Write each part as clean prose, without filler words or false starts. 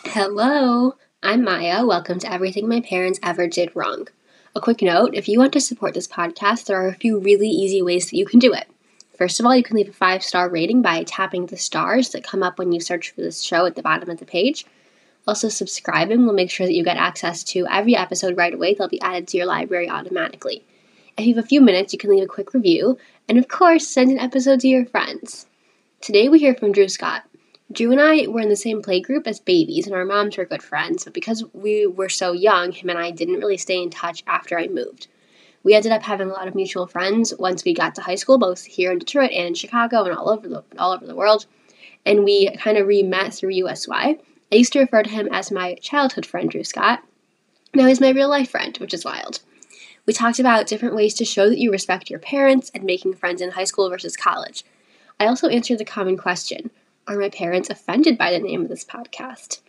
Hello, I'm Maya. Welcome to Everything My Parents Ever Did Wrong. A quick note, if you want to support this podcast, there are a few really easy ways that you can do it. First of all, you can leave a 5-star rating by tapping the stars that come up when you search for this show at the bottom of the page. Also, subscribing will make sure that you get access to every episode right away. They'll be added to your library automatically. If you have a few minutes, you can leave a quick review, and of course, send an episode to your friends. Today we hear from Drew Scott. Drew and I were in the same playgroup as babies, and our moms were good friends, but because we were so young, him and I didn't really stay in touch after I moved. We ended up having a lot of mutual friends once we got to high school, both here in Detroit and in Chicago and all over the world, and we kind of re-met through USY. I used to refer to him as my childhood friend, Drew Scott. Now he's my real-life friend, which is wild. We talked about different ways to show that you respect your parents and making friends in high school versus college. I also answered the common question, are my parents offended by the name of this podcast?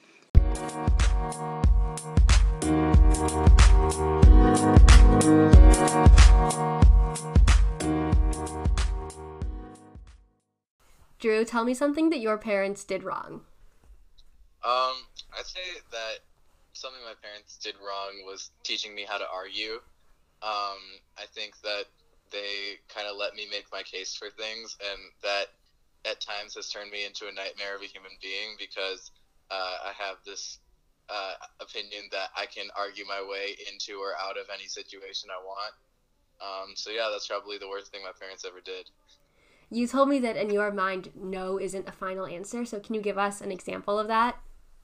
Drew, tell me something that your parents did wrong. I'd say that something my parents did wrong was teaching me how to argue. I think that they kind of let me make my case for things, and that at times has turned me into a nightmare of a human being because I have this opinion that I can argue my way into or out of any situation I want. So yeah, that's probably the worst thing my parents ever did. You told me that in your mind, no isn't a final answer, so can you give us an example of that?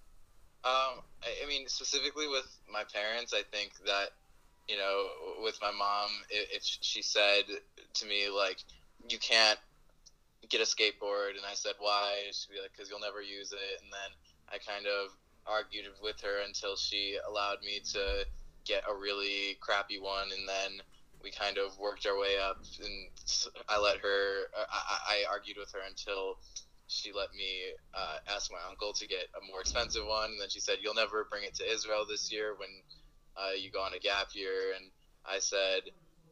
I mean, specifically with my parents, I think that, with my mom, if she said to me, like, you can't get a skateboard, and I said, why? She'd be like, because you'll never use it. And then I kind of argued with her until she allowed me to get a really crappy one, and then we kind of worked our way up, and I argued with her until she let me ask my uncle to get a more expensive one, and then she said, you'll never bring it to Israel this year when you go on a gap year, and I said,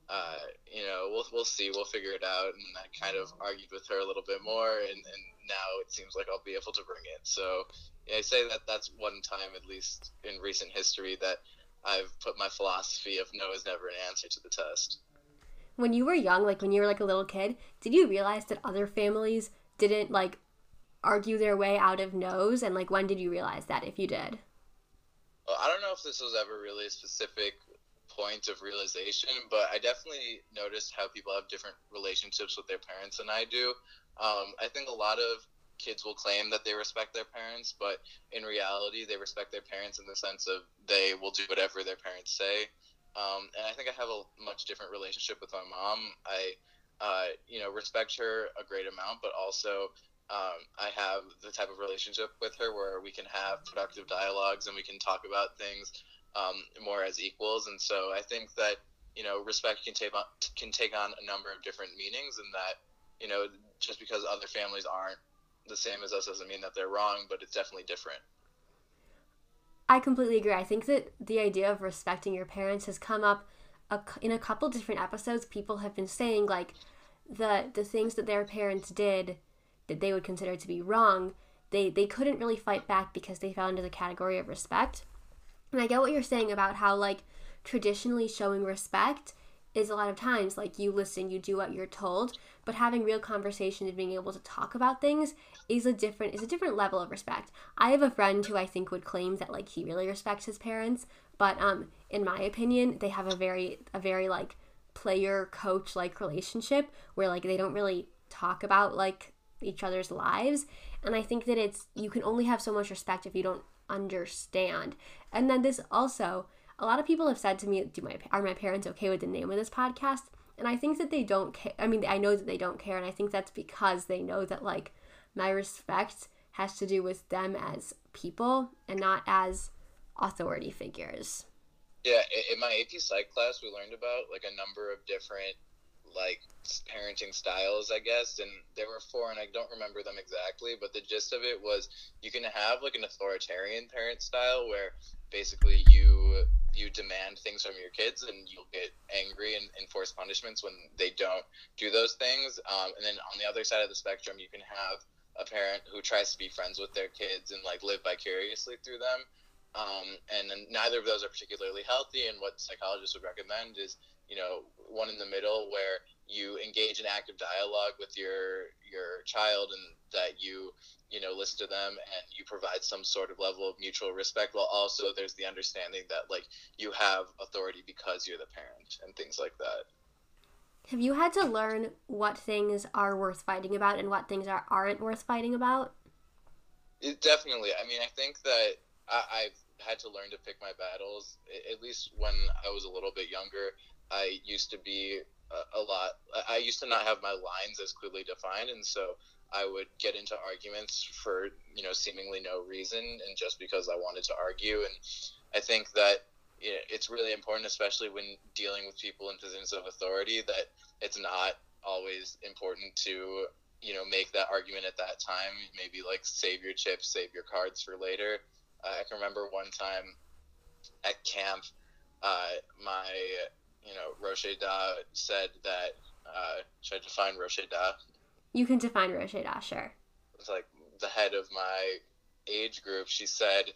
we'll see, we'll figure it out, and I kind of argued with her a little bit more, and now it seems like I'll be able to bring it. So yeah, I say that that's one time, at least in recent history, that I've put my philosophy of no is never an answer to the test. When you were young, like when you were like a little kid, did you realize that other families didn't like argue their way out of no's, and like when did you realize that, if you did? Well, I don't know if this was ever really a specific point of realization, but I definitely noticed how people have different relationships with their parents than I do. I think a lot of kids will claim that they respect their parents, but in reality they respect their parents in the sense of they will do whatever their parents say. And I think I have a much different relationship with my mom. I respect her a great amount, but also I have the type of relationship with her where we can have productive dialogues and we can talk about things more as equals. And so I think that, respect can take on a number of different meanings, and that, just because other families aren't the same as us doesn't mean that they're wrong, but it's definitely different. I completely agree. I think that the idea of respecting your parents has come up in a couple different episodes. People have been saying like the things that their parents did that they would consider to be wrong, they couldn't really fight back because they fell into the category of respect. And I get what you're saying about how like traditionally showing respect is a lot of times like you listen, you do what you're told, but having real conversation and being able to talk about things is a different level of respect. I have a friend who I think would claim that like he really respects his parents, but in my opinion, they have a very like player coach like relationship where like they don't really talk about like each other's lives, and I think that you can only have so much respect if you don't understand. And then this also, a lot of people have said to me, are my parents okay with the name of this podcast? And I think that they don't care. I mean, I know that they don't care, and I think that's because they know that like my respect has to do with them as people and not as authority figures. Yeah, in my AP Psych class, we learned about like a number of different like parenting styles, I guess, and there were 4, and I don't remember them exactly, but the gist of it was you can have like an authoritarian parent style where basically you demand things from your kids and you'll get angry and enforce punishments when they don't do those things, and then on the other side of the spectrum you can have a parent who tries to be friends with their kids and like live vicariously through them. And then neither of those are particularly healthy. And what psychologists would recommend is, one in the middle where you engage in active dialogue with your child, and that you listen to them and you provide some sort of level of mutual respect, while also there's the understanding that like you have authority because you're the parent and things like that. Have you had to learn what things are worth fighting about and what things aren't worth fighting about? Definitely. I mean, I think that I've had to learn to pick my battles. At least when I was a little bit younger, I used to be a lot. I used to not have my lines as clearly defined, and so I would get into arguments for seemingly no reason, and just because I wanted to argue. And I think that it's really important, especially when dealing with people in positions of authority, that it's not always important to make that argument at that time. Maybe like save your chips, save your cards for later. I can remember one time at camp, my Roche Da said that. Should I define Roche Da? You can define Roche Da, sure. It's like the head of my age group. She said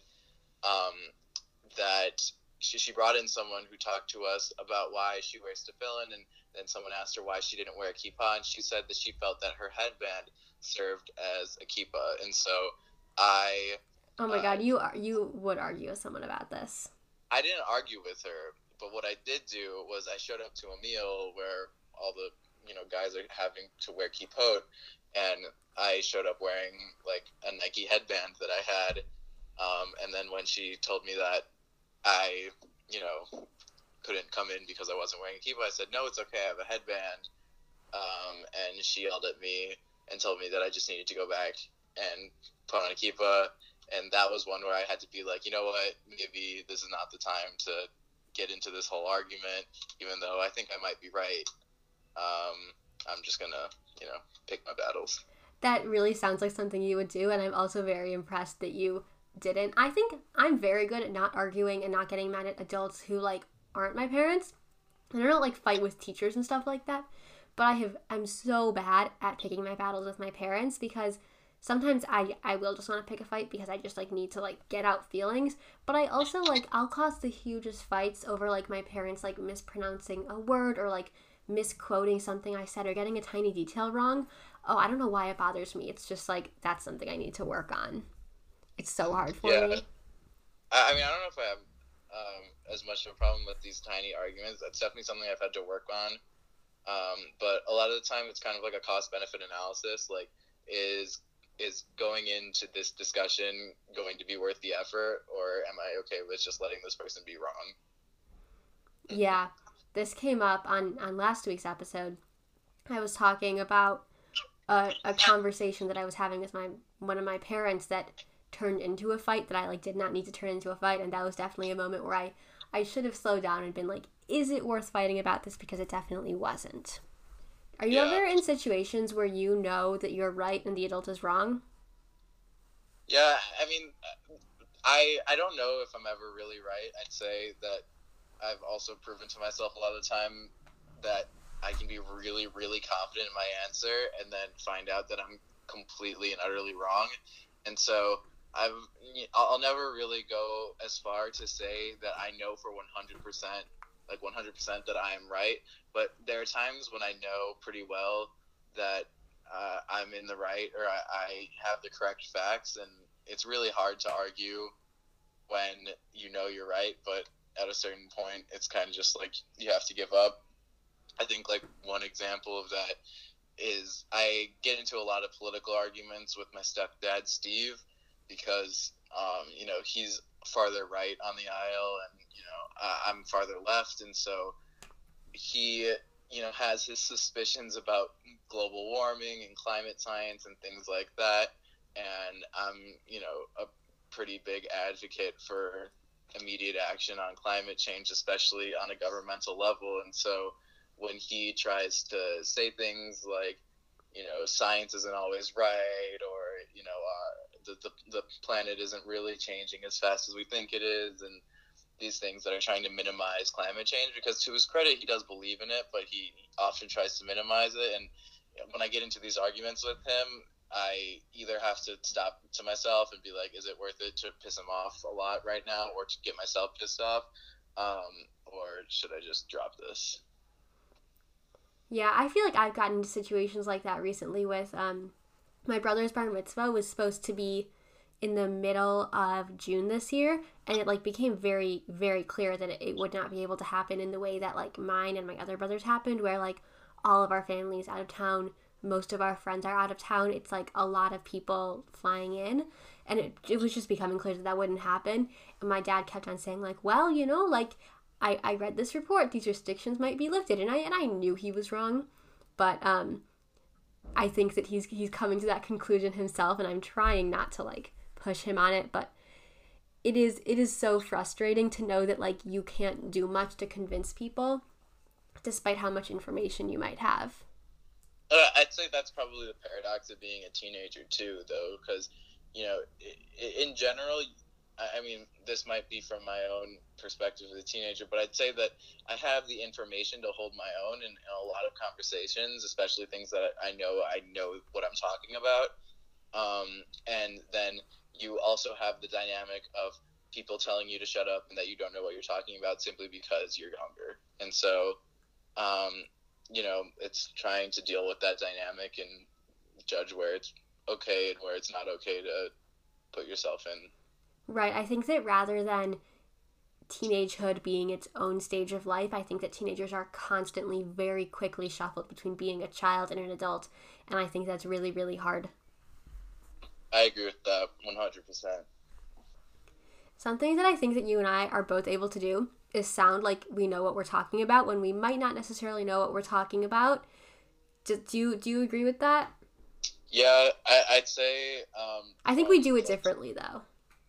that she brought in someone who talked to us about why she wears tefillin, and then someone asked her why she didn't wear a kippah, and she said that she felt that her headband served as a kippah. And so I Oh my God, you would argue with someone about this. I didn't argue with her, but what I did do was I showed up to a meal where all the guys are having to wear kippot, and I showed up wearing like a Nike headband that I had, and then when she told me that I couldn't come in because I wasn't wearing a kippah, I said, no, it's okay, I have a headband, and she yelled at me and told me that I just needed to go back and put on a kippah. And that was one where I had to be like, you know what, maybe this is not the time to get into this whole argument, even though I think I might be right. I'm just going to, pick my battles. That really sounds like something you would do, and I'm also very impressed that you didn't. I think I'm very good at not arguing and not getting mad at adults who, like, aren't my parents. And I don't, like, fight with teachers and stuff like that. But I'm so bad at picking my battles with my parents, because sometimes I will just want to pick a fight because I just, like, need to, like, get out feelings. But I also, like, I'll cause the hugest fights over, like, my parents, like, mispronouncing a word or, like, misquoting something I said or getting a tiny detail wrong. Oh, I don't know why it bothers me. It's just, like, that's something I need to work on. It's so hard for me. I mean, I don't know if I have as much of a problem with these tiny arguments. That's definitely something I've had to work on. But a lot of the time, it's kind of like a cost-benefit analysis. Like, is going into this discussion going to be worth the effort, or am I okay with just letting this person be wrong? Yeah, this came up on last week's episode. I was talking about a conversation that I was having with one of my parents that turned into a fight that I, like, did not need to turn into a fight, and that was definitely a moment where I should have slowed down and been like, is it worth fighting about this? Because it definitely wasn't. Are you ever in situations where you know that you're right and the adult is wrong? Yeah, I mean, I don't know if I'm ever really right. I'd say that I've also proven to myself a lot of the time that I can be really, really confident in my answer and then find out that I'm completely and utterly wrong. And so I'll never really go as far to say that I know for 100%, like 100% that I am right. But there are times when I know pretty well that I'm in the right, or I have the correct facts, and it's really hard to argue when you know you're right, but at a certain point, it's kind of just like you have to give up. I think like one example of that is I get into a lot of political arguments with my stepdad, Steve, because, he's farther right on the aisle, and, I'm farther left. And so he, has his suspicions about global warming and climate science and things like that. And I'm, a pretty big advocate for immediate action on climate change, especially on a governmental level. And so when he tries to say things like, science isn't always right, or, the planet isn't really changing as fast as we think it is, and these things that are trying to minimize climate change, because to his credit, he does believe in it, but he often tries to minimize it. And when I get into these arguments with him, I either have to stop to myself and be like, is it worth it to piss him off a lot right now, or to get myself pissed off, or should I just drop this? Yeah, I feel like I've gotten into situations like that recently with my brother's bar mitzvah was supposed to be in the middle of June this year, and it like became very, very clear that it would not be able to happen in the way that like mine and my other brothers happened, where like all of our families out of town, most of our friends are out of town. It's like a lot of people flying in, and it was just becoming clear that that wouldn't happen. And my dad kept on saying like, well, you know, like I read this report, these restrictions might be lifted, and I knew he was wrong, but I think that he's coming to that conclusion himself, and I'm trying not to like push him on it, but it is so frustrating to know that like you can't do much to convince people despite how much information you might have. I'd say that's probably the paradox of being a teenager too, though, because you know, in general, I mean, this might be from my own perspective as a teenager, but I'd say that I have the information to hold my own in a lot of conversations, especially things that I know what I'm talking about. And then you also have the dynamic of people telling you to shut up and that you don't know what you're talking about simply because you're younger. And so, you know, it's trying to deal with that dynamic and judge where it's okay and where it's not okay to put yourself in. Right. I think that rather than teenagehood being its own stage of life, I think that teenagers are constantly very quickly shuffled between being a child and an adult, and I think that's really, really hard. I agree with that 100%. Something that I think that you and I are both able to do is sound like we know what we're talking about when we might not necessarily know what we're talking about. Do you agree with that? Yeah, I'd say... I think we do it differently, though.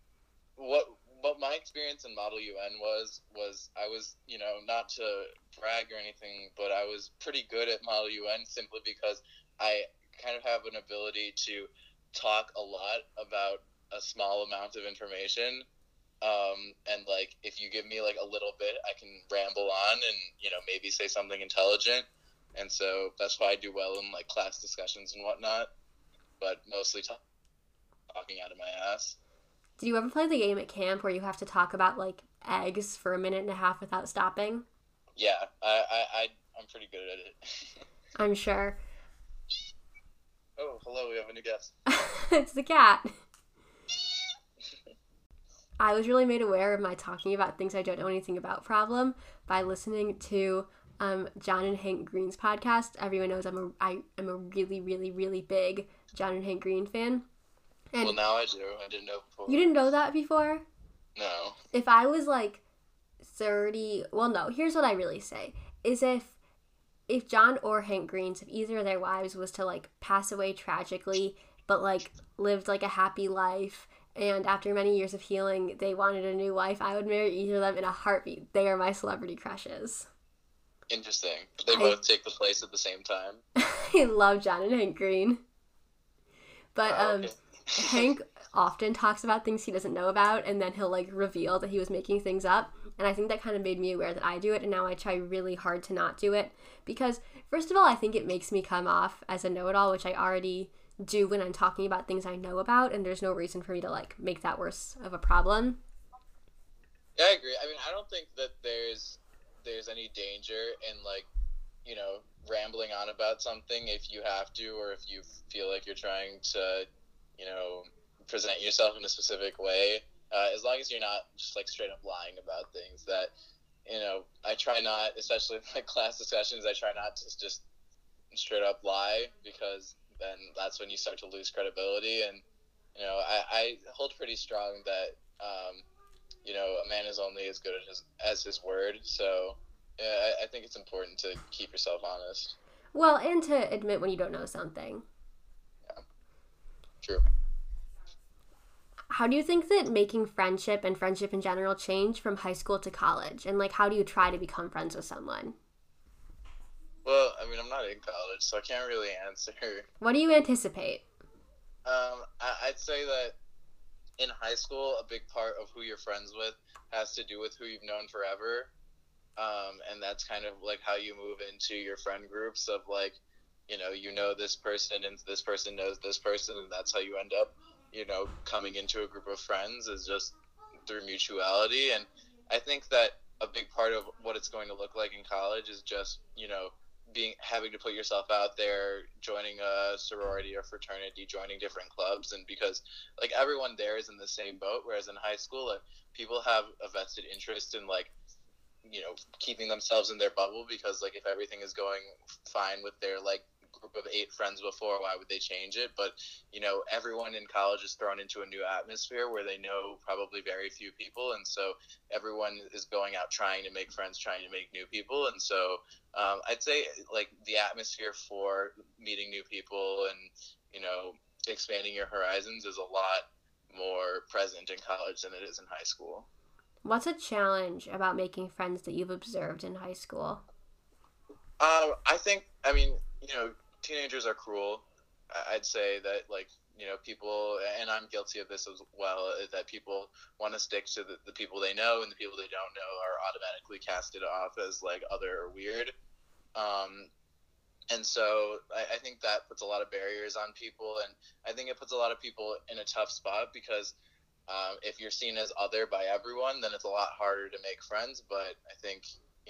What my experience in Model UN was I was, you know, not to brag or anything, but I was pretty good at Model UN simply because I kind of have an ability to talk a lot about a small amount of information. And like, if you give me like a little bit, I can ramble on and, you know, maybe say something intelligent. And so that's why I do well in like class discussions and whatnot, but mostly talking out of my ass. Did you ever play the game at camp where you have to talk about like eggs for a minute and a half without stopping? Yeah, I'm pretty good at it. I'm sure. Oh, hello, we have a new guest. It's the cat. I was really made aware of my talking about things I don't know anything about problem by listening to John and Hank Green's podcast. Everyone knows I am a really, really, really big John and Hank Green fan. And well, now I do. I didn't know before. You didn't know that before? No. If I was like 30, well, no, here's what I really say, is if John or Hank Green's, if either of their wives was to like pass away tragically, but like lived like a happy life, and after many years of healing, they wanted a new wife, I would marry either of them in a heartbeat. They are my celebrity crushes. Interesting. They both take the place at the same time. I love John and Hank Green. But, okay. Hank often talks about things he doesn't know about, and then he'll like reveal that he was making things up, and I think that kind of made me aware that I do it, and now I try really hard to not do it, because first of all, I think it makes me come off as a know-it-all, which I already do when I'm talking about things I know about, and there's no reason for me to like make that worse of a problem. Yeah, I agree. I mean, I don't think that there's any danger in like, you know, rambling on about something if you have to, or if you feel like you're trying to, you know, present yourself in a specific way, as long as you're not just like straight up lying about things. That, you know, I try not, especially in like class discussions, I try not to just straight up lie, because then that's when you start to lose credibility. And, you know, I hold pretty strong that, you know, a man is only as good as his word. So yeah, I think it's important to keep yourself honest. Well, and to admit when you don't know something. Yeah. True. How do you think that making friendship and friendship in general change from high school to college? And like, how do you try to become friends with someone? Well, I mean, I'm not in college, so I can't really answer. What do you anticipate? I'd say that in high school, a big part of who you're friends with has to do with who you've known forever. And that's kind of like how you move into your friend groups of like, this person and this person knows this person, and that's how you end up, coming into a group of friends, is just through mutuality. And I think that a big part of what it's going to look like in college is just, having to put yourself out there, joining a sorority or fraternity, joining different clubs. And because like everyone there is in the same boat, whereas in high school, like, people have a vested interest in, like, keeping themselves in their bubble, because like if everything is going fine with their like group of 8 friends before, why would they change it? But everyone in college is thrown into a new atmosphere where they know probably very few people, and so everyone is going out trying to make friends, trying to make new people. And so I'd say like the atmosphere for meeting new people and expanding your horizons is a lot more present in college than it is in high school. What's a challenge about making friends that you've observed in high school? I think, I mean, teenagers are cruel. I'd say that, like, people, and I'm guilty of this as well, that people want to stick to the people they know, and the people they don't know are automatically casted off as, like, other or weird. Um, and so I think that puts a lot of barriers on people, and I think it puts a lot of people in a tough spot, because if you're seen as other by everyone, then it's a lot harder to make friends. But I think,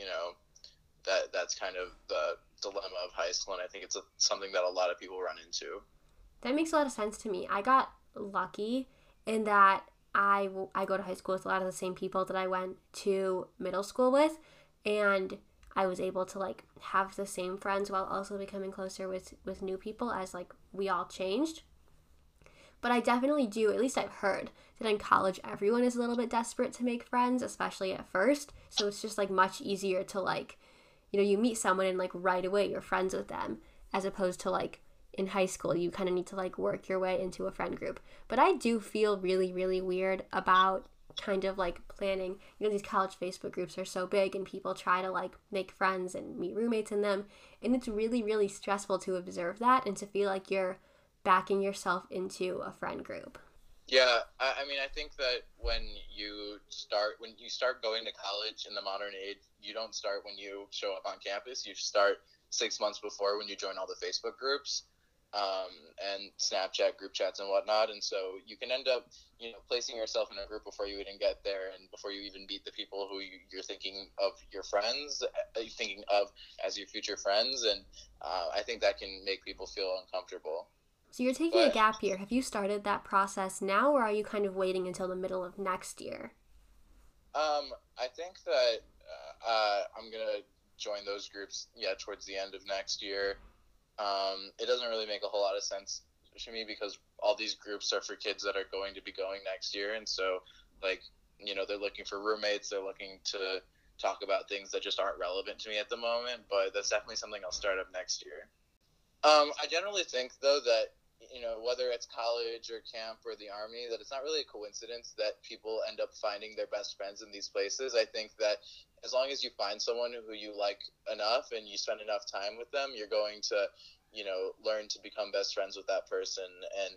that's kind of the dilemma of high school, and I think it's something that a lot of people run into. That makes a lot of sense to me. I got lucky in that I go to high school with a lot of the same people that I went to middle school with, and I was able to like have the same friends while also becoming closer with new people as like we all changed. But I definitely do, at least I've heard, that in college everyone is a little bit desperate to make friends, especially at first. So it's just like much easier to like, you meet someone and like right away you're friends with them, as opposed to like in high school you kind of need to like work your way into a friend group. But I do feel really, really weird about kind of like planning. These college Facebook groups are so big and people try to like make friends and meet roommates in them. And it's really, really stressful to observe that and to feel like you're backing yourself into a friend group. Yeah, I mean, I think that when you start going to college in the modern age, you don't start when you show up on campus. You start 6 months before, when you join all the Facebook groups, and Snapchat group chats and whatnot. And so you can end up, placing yourself in a group before you even get there, and before you even meet the people who you're thinking of your friends, thinking of as your future friends. And I think that can make people feel uncomfortable. So you're taking a But gap year. Have you started that process now, or are you kind of waiting until the middle of next year? I think that I'm gonna join those groups, yeah, towards the end of next year. It doesn't really make a whole lot of sense to me, because all these groups are for kids that are going to be going next year, and so like they're looking for roommates. They're looking to talk about things that just aren't relevant to me at the moment. But that's definitely something I'll start up next year. I generally think, though, that whether it's college or camp or the army, that it's not really a coincidence that people end up finding their best friends in these places. I think that as long as you find someone who you like enough and you spend enough time with them, you're going to learn to become best friends with that person. And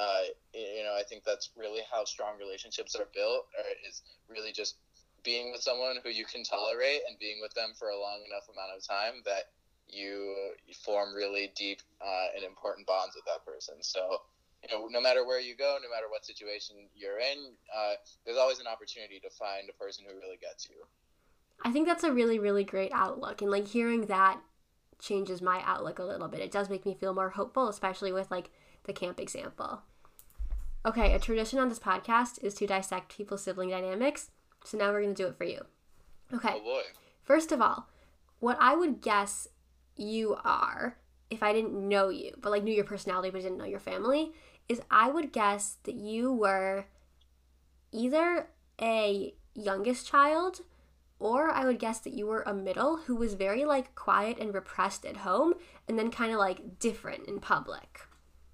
I think that's really how strong relationships are built, is really just being with someone who you can tolerate, and being with them for a long enough amount of time that you form really deep and important bonds with that person. So, no matter where you go, no matter what situation you're in, there's always an opportunity to find a person who really gets you. I think that's a really, really great outlook. And like hearing that changes my outlook a little bit. It does make me feel more hopeful, especially with like the camp example. Okay, a tradition on this podcast is to dissect people's sibling dynamics. So now we're going to do it for you. Okay. Oh boy. First of all, what I would guess you are, if I didn't know you, but like knew your personality but didn't know your family, is I would guess that you were either a youngest child, or I would guess that you were a middle who was very like quiet and repressed at home and then kind of like different in public.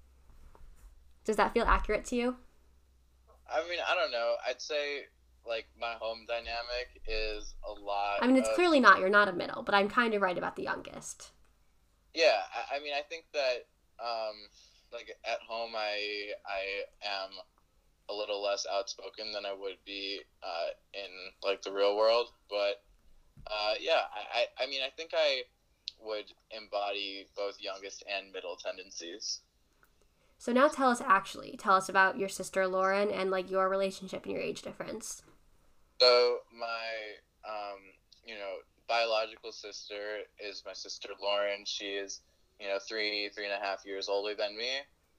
Does that feel accurate to you? I mean, I don't know. I'd say like my home dynamic is a lot. I mean, it's clearly not. You're not a middle, but I'm kind of right about the youngest. Yeah, I mean, I think that like at home, I am a little less outspoken than I would be in like the real world. But yeah, I mean, I think I would embody both youngest and middle tendencies. So now tell us about your sister Lauren and like your relationship and your age difference. So my, biological sister is my sister Lauren. She is, 3.5 years older than me.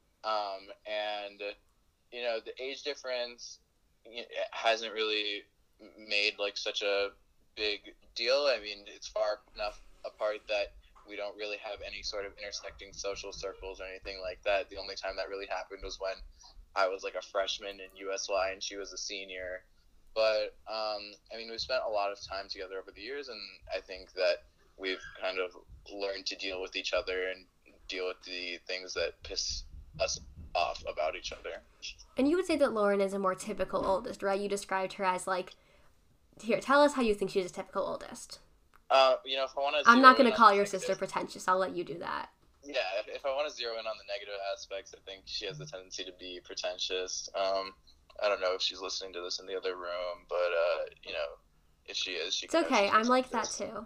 And, the age difference hasn't really made like such a big deal. I mean, it's far enough apart that we don't really have any sort of intersecting social circles or anything like that. The only time that really happened was when I was like a freshman in USY and she was a senior. But we've spent a lot of time together over the years, and I think that we've kind of learned to deal with each other and deal with the things that piss us off about each other. And you would say that Lauren is a more typical oldest, right? You described her as like, here, tell us how you think she's a typical oldest. If I want to, I'm not going to call your sister pretentious. I'll let you do that. Yeah, if I want to zero in on the negative aspects, I think she has the tendency to be pretentious. I don't know if she's listening to this in the other room, but if she is, it's okay. I'm like that too.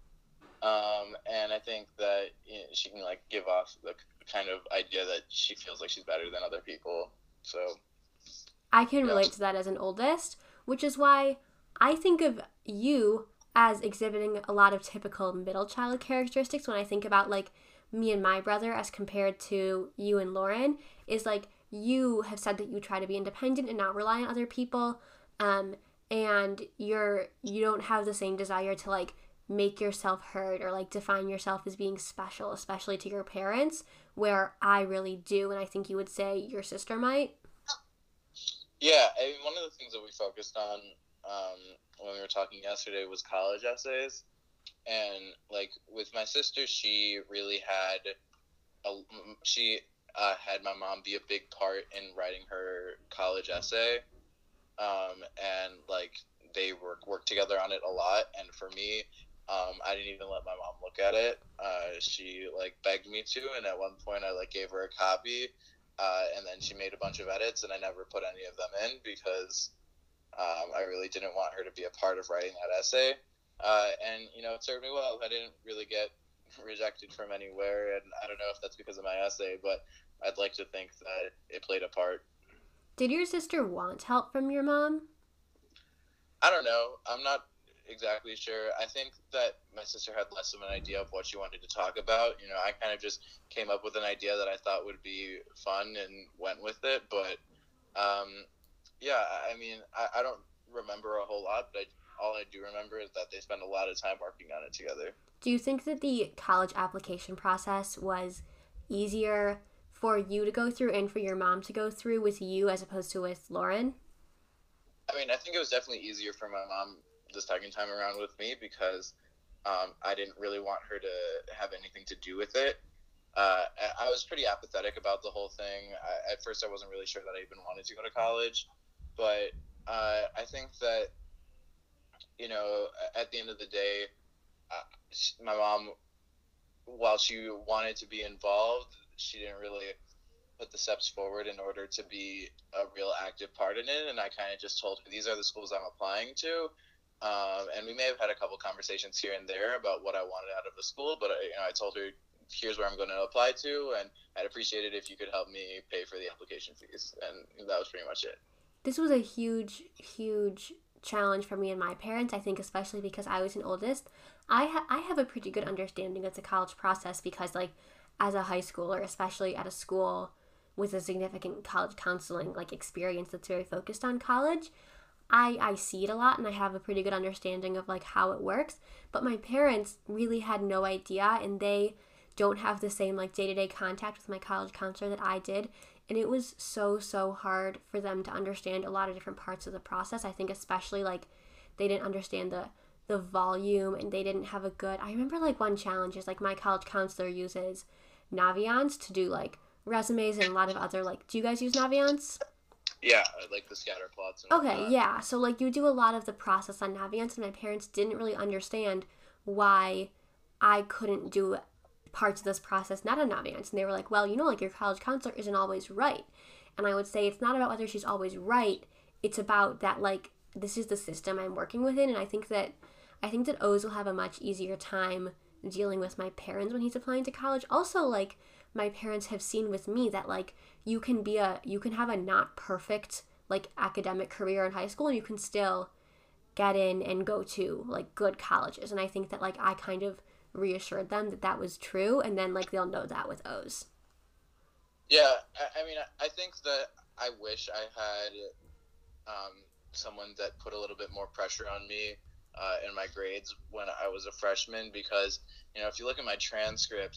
And I think that she can like give off the kind of idea that she feels like she's better than other people. So I can relate to that as an oldest, which is why I think of you as exhibiting a lot of typical middle child characteristics when I think about like me and my brother as compared to you and Lauren. Is like you have said that you try to be independent and not rely on other people, and you don't have the same desire to like make yourself heard or like define yourself as being special, especially to your parents, where I really do, and I think you would say your sister might. Yeah, I mean, one of the things that we focused on when we were talking yesterday was college essays, and like with my sister, she really had had my mom be a big part in writing her college essay, and like they worked together on it a lot. And for me, I didn't even let my mom look at it. She like begged me to, and at one point I like gave her a copy, and then she made a bunch of edits, and I never put any of them in because I really didn't want her to be a part of writing that essay. And it served me well. I didn't really get rejected from anywhere, and I don't know if that's because of my essay, but I'd like to think that it played a part. Did your sister want help from your mom? I don't know. I'm not exactly sure. I think that my sister had less of an idea of what she wanted to talk about. I kind of just came up with an idea that I thought would be fun and went with it. But I don't remember a whole lot, but all I do remember is that they spent a lot of time working on it together. Do you think that the college application process was easier for you to go through and for your mom to go through with you as opposed to with Lauren? I mean, I think it was definitely easier for my mom the second time around with me because I didn't really want her to have anything to do with it. I was pretty apathetic about the whole thing. At first, I wasn't really sure that I even wanted to go to college, but I think that, at the end of the day, my mom, while she wanted to be involved, she didn't really put the steps forward in order to be a real active part in it. And I kind of just told her, these are the schools I'm applying to. And we may have had a couple conversations here and there about what I wanted out of the school, but I told her, here's where I'm going to apply to, and I'd appreciate it if you could help me pay for the application fees. And that was pretty much it. This was a huge, huge challenge for me and my parents, I think, especially because I was an oldest. I have a pretty good understanding of the college process because, like, as a high schooler, especially at a school with a significant college counseling, like, experience that's very focused on college, I see it a lot and I have a pretty good understanding of, like, how it works. But my parents really had no idea, and they don't have the same, like, day-to-day contact with my college counselor that I did. And it was so, so hard for them to understand a lot of different parts of the process. I think especially, like, they didn't understand the volume, and they didn't have a good... I remember, like, one challenge is, like, my college counselor uses Naviance to do, like, resumes and a lot of other, like... Do you guys use Naviance? Yeah, like the scatter plots and okay, whatnot. Yeah. So, like, you do a lot of the process on Naviance, and my parents didn't really understand why I couldn't do parts of this process not on Naviance. And they were like, well, like, your college counselor isn't always right. And I would say it's not about whether she's always right. It's about that, like, this is the system I'm working within. And I think that O's will have a much easier time dealing with my parents when he's applying to college. Also, like, my parents have seen with me that, like, you can have a not perfect, like, academic career in high school, and you can still get in and go to, like, good colleges. And I think that, like, I kind of reassured them that that was true, and then, like, they'll know that with O's. Yeah, I mean, I think that I wish I had someone that put a little bit more pressure on me in my grades when I was a freshman, because, if you look at my transcript,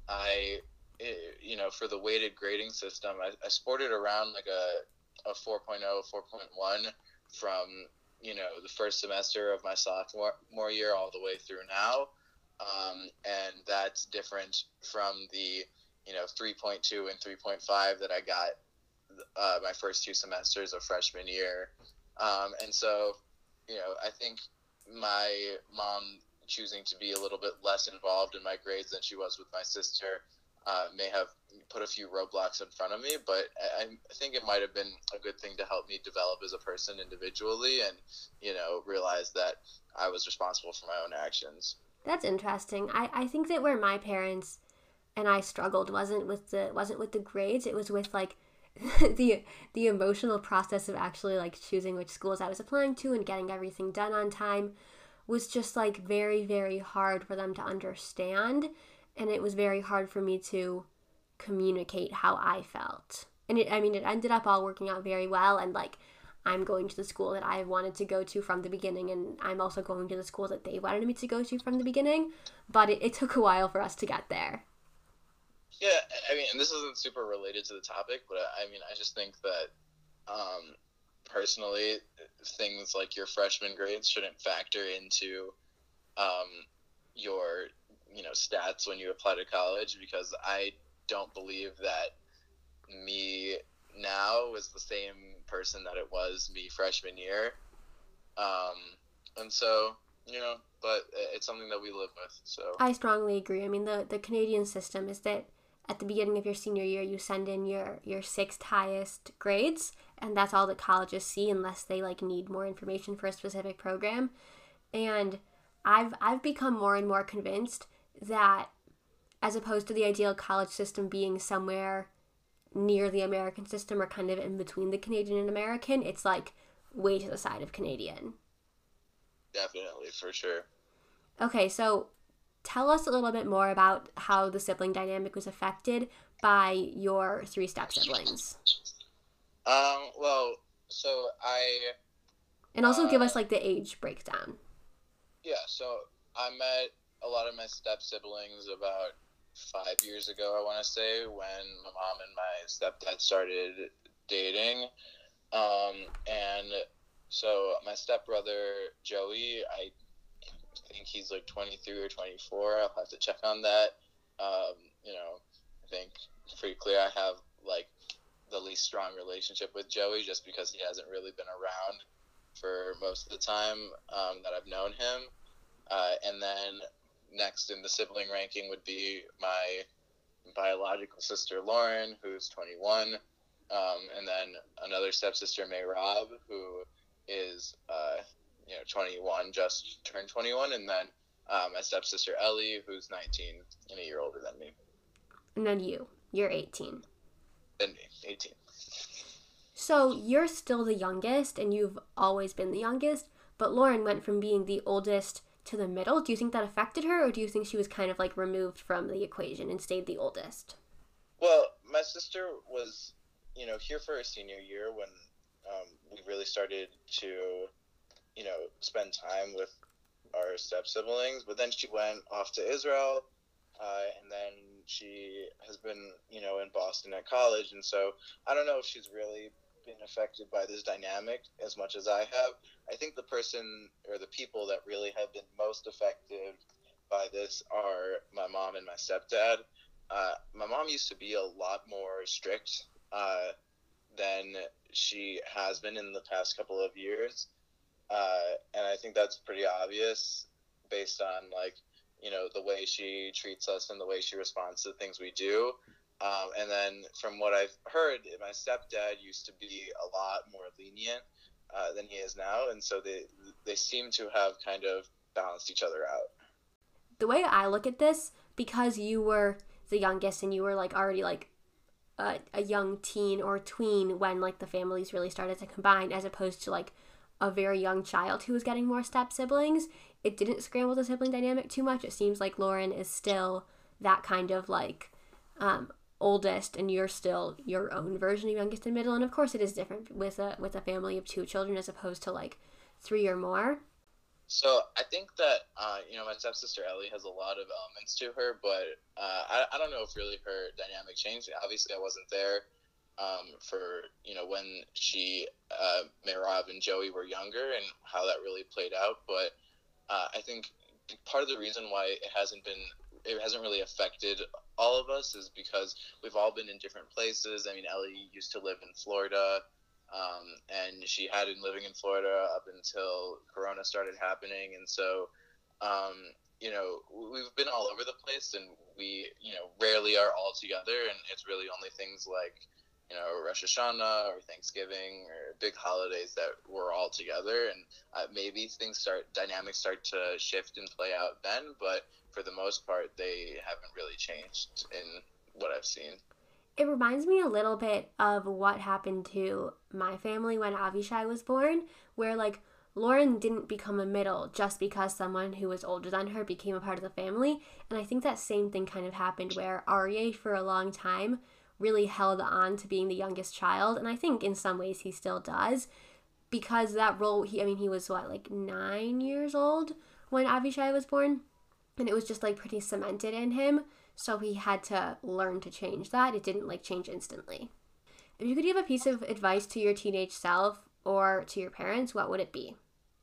for the weighted grading system, I sported around like a 4.0, 4.1 from, the first semester of my sophomore year all the way through now. And that's different from the, 3.2 and 3.5 that I got my first 2 semesters of freshman year. And so, I think my mom choosing to be a little bit less involved in my grades than she was with my sister may have put a few roadblocks in front of me, but I think it might have been a good thing to help me develop as a person individually and, realize that I was responsible for my own actions. That's interesting. I think that where my parents and I struggled wasn't with the grades. It was with, like, the emotional process of actually, like, choosing which schools I was applying to and getting everything done on time was just, like, very, very hard for them to understand, and it was very hard for me to communicate how I felt. And it ended up all working out very well, and, like, I'm going to the school that I wanted to go to from the beginning, and I'm also going to the school that they wanted me to go to from the beginning, but it took a while for us to get there. Yeah, I mean, and this isn't super related to the topic, but I just think that personally, things like your freshman grades shouldn't factor into your, stats when you apply to college, because I don't believe that me now is the same person that it was me freshman year. And so, but it's something that we live with. So I strongly agree. I mean, the Canadian system is that at the beginning of your senior year, you send in your 6th highest grades, and that's all that colleges see unless they, like, need more information for a specific program. And I've become more and more convinced that, as opposed to the ideal college system being somewhere near the American system or kind of in between the Canadian and American, it's, like, way to the side of Canadian. Definitely, for sure. Okay, so tell us a little bit more about how the sibling dynamic was affected by your 3 step-siblings. Well, so And also give us, like, the age breakdown. Yeah, so I met a lot of my step-siblings about 5 years ago, I want to say, when my mom and my stepdad started dating. And so my stepbrother, Joey, I think he's like 23 or 24. I'll have to check on that. I think it's pretty clear I have, like, the least strong relationship with Joey just because he hasn't really been around for most of the time that I've known him. And then next in the sibling ranking would be my biological sister, Lauren, who's 21. And then another stepsister, May Rob, who is 21, just turned 21, and then my stepsister Ellie, who's 19 and a year older than me. And then you're 18. And me, 18. So you're still the youngest, and you've always been the youngest, but Lauren went from being the oldest to the middle. Do you think that affected her, or do you think she was kind of, like, removed from the equation and stayed the oldest? Well, my sister was, here for her senior year when we really started to spend time with our step-siblings, but then she went off to Israel, and then she has been, in Boston at college, and so I don't know if she's really been affected by this dynamic as much as I have. I think the person or the people that really have been most affected by this are my mom and my stepdad. My mom used to be a lot more strict than she has been in the past couple of years. And I think that's pretty obvious based on, like, the way she treats us and the way she responds to things we do. And then from what I've heard, my stepdad used to be a lot more lenient than he is now. And so they seem to have kind of balanced each other out. the way I look at this, because you were the youngest and you were like already like a young teen or tween when like the families really started to combine, as opposed to like a very young child who was getting more step siblings, it didn't scramble the sibling dynamic too much. It seems like Lauren is still that kind of like oldest, and you're still your own version of youngest and middle. And of course it is different with a family of 2 children as opposed to like 3 or more. So I think that, my stepsister Ellie has a lot of elements to her, but I don't know if really her dynamic changed. Obviously, I wasn't there for, when she, Meirav and Joey were younger and how that really played out. But I think part of the reason why it hasn't really affected all of us is because we've all been in different places. I mean, Ellie used to live in Florida. And she had been living in Florida up until Corona started happening. And so, we've been all over the place, and we, rarely are all together. And it's really only things like, Rosh Hashanah or Thanksgiving or big holidays that we're all together. And maybe dynamics start to shift and play out then. But for the most part, they haven't really changed in what I've seen. It reminds me a little bit of what happened to my family when Avishai was born, where like Lauren didn't become a middle just because someone who was older than her became a part of the family. And I think that same thing kind of happened where Aryeh for a long time really held on to being the youngest child. And I think in some ways he still does, because that role, he was like 9 years old when Avishai was born. And it was just like pretty cemented in him. So he had to learn to change that. It didn't like change instantly. If you could give a piece of advice to your teenage self or to your parents, what would it be?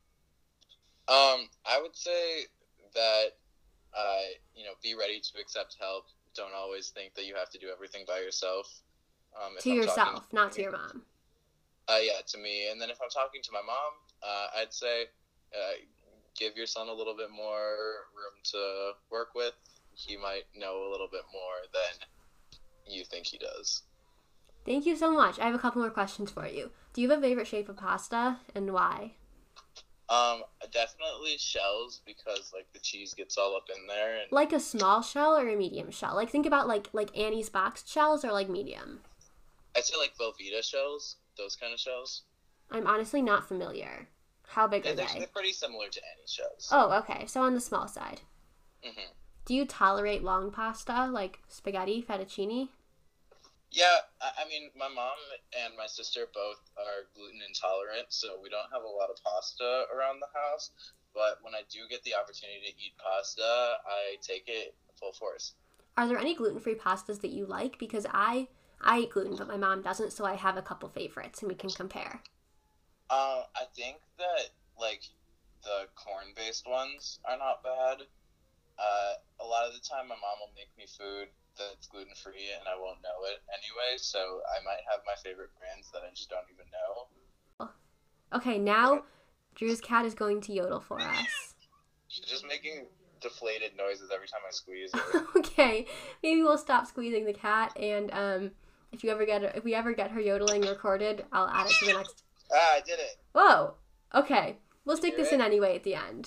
I would say that, be ready to accept help. Don't always think that you have to do everything by yourself. To yourself, not to your mom. Yeah, to me. And then if I'm talking to my mom, I'd say give your son a little bit more room to work with. He might know a little bit more than you think he does. Thank you so much. I have a couple more questions for you. Do you have a favorite shape of pasta, and why? Definitely shells, because like the cheese gets all up in there. And like a small shell or a medium shell? Like think about like Annie's boxed shells, or like medium? I'd say like Velveeta shells, those kind of shells. I'm honestly not familiar. How big are they? They're pretty similar to Annie's shells. Oh, okay. So on the small side. Mm-hmm. Do you tolerate long pasta, like spaghetti, fettuccine? Yeah, I mean, my mom and my sister both are gluten intolerant, so we don't have a lot of pasta around the house. But when I do get the opportunity to eat pasta, I take it full force. Are there any gluten-free pastas that you like? Because I eat gluten, but my mom doesn't, so I have a couple favorites, and we can compare. I think that, like, the corn-based ones are not bad. A lot of the time, my mom will make me food that's gluten-free, and I won't know it anyway, so I might have my favorite brands that I just don't even know. Okay, now Drew's cat is going to yodel for us. She's just making deflated noises every time I squeeze her. Okay, maybe we'll stop squeezing the cat, and if we ever get her yodeling recorded, I'll add it to the next. Ah, I did it. Whoa. Okay, we'll stick this in anyway at the end.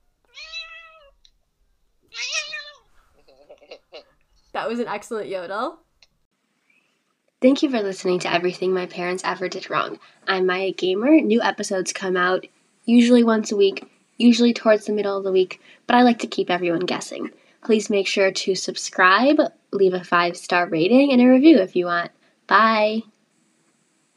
That was an excellent yodel. Thank you for listening to Everything My Parents Ever Did Wrong. I'm Maya Gamer. New episodes come out usually once a week, usually towards the middle of the week, but I like to keep everyone guessing. Please make sure to subscribe, leave a 5-star rating, and a review if you want. Bye!